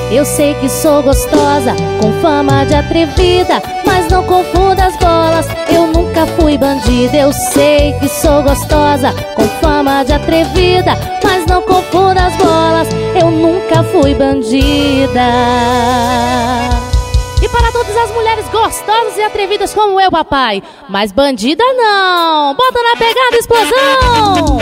Eu sei que sou gostosa, com fama de atrevida, mas não confunda as bolas, eu nunca fui bandida. Eu sei que sou gostosa, com fama de atrevida, mas não confunda as bolas, eu nunca fui bandida. E para todas as mulheres gostosas e atrevidas como eu, papai, mas bandida não, bota na pegada, explosão!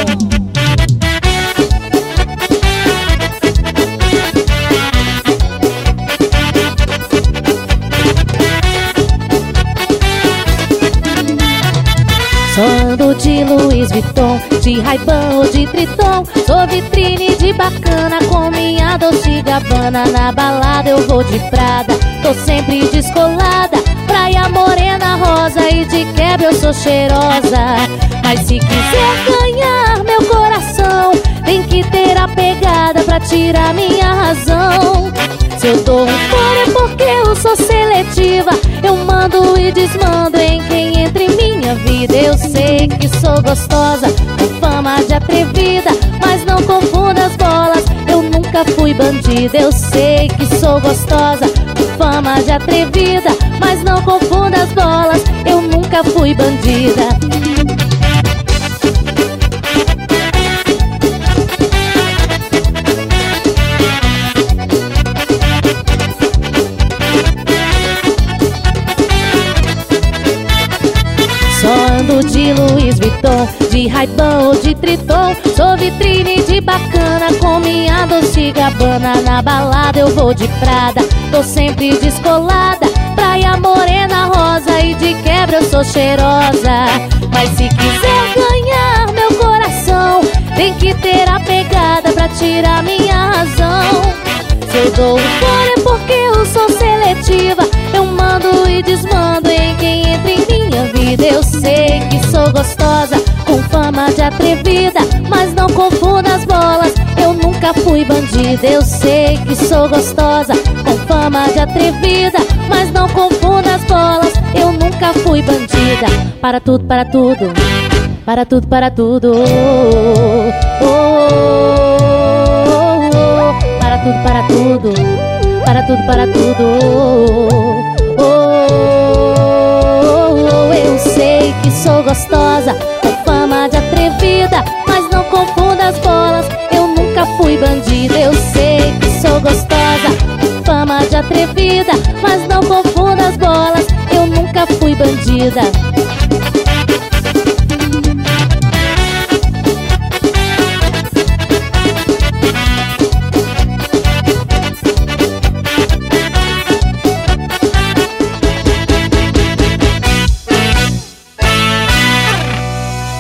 Só ando de Louis Vuitton, de Ray-Ban ou de Triton. Sou vitrine de bacana com minha Dolce & Gabbana. Na balada eu vou de Prada, tô sempre descolada. Praia morena rosa e de quebra eu sou cheirosa. Mas se quiser ganhar meu coração, tem que ter a pegada pra tirar minha razão. Se eu dou um fora é porque eu sou seletiva, eu mando e desmando em quem entra em minha vida. Eu sei que sou gostosa, com fama de atrevida, mas não confunda as bolas, eu nunca fui bandida. Eu sei que sou gostosa, com fama de atrevida, mas não confunda as bolas, eu nunca fui bandida. Só ando de Louis Vuitton, de Ray-Ban ou de Triton. Sou vitrine de bacana com minha Dolce & Gabbana. Na balada eu vou de Prada, tô sempre descolada. Praia morena rosa e de quebra eu sou cheirosa. Mas se quiser ganhar meu coração, tem que ter a pegada pra tirar minha razão. Se eu dou um fora é porque eu sou seletiva, eu mando e desmando em quem entra em minha vida. Eu sei que sou gostosa, com fama de atrevida, mas não confunda as bolas, eu nunca fui bandida. Eu sei que sou gostosa, com fama de atrevida, mas não confunda as bolas, eu nunca fui bandida. Para tudo, para tudo, para tudo, para tudo, oh, oh, oh, oh. Para tudo, para tudo, para tudo, para tudo, oh, oh, oh. Eu sei que sou gostosa, com fama de atrevida, mas não confunda as bolas, eu nunca fui bandida. Eu sei que sou gostosa, com fama de atrevida, mas não confunda as bolas, eu nunca fui bandida.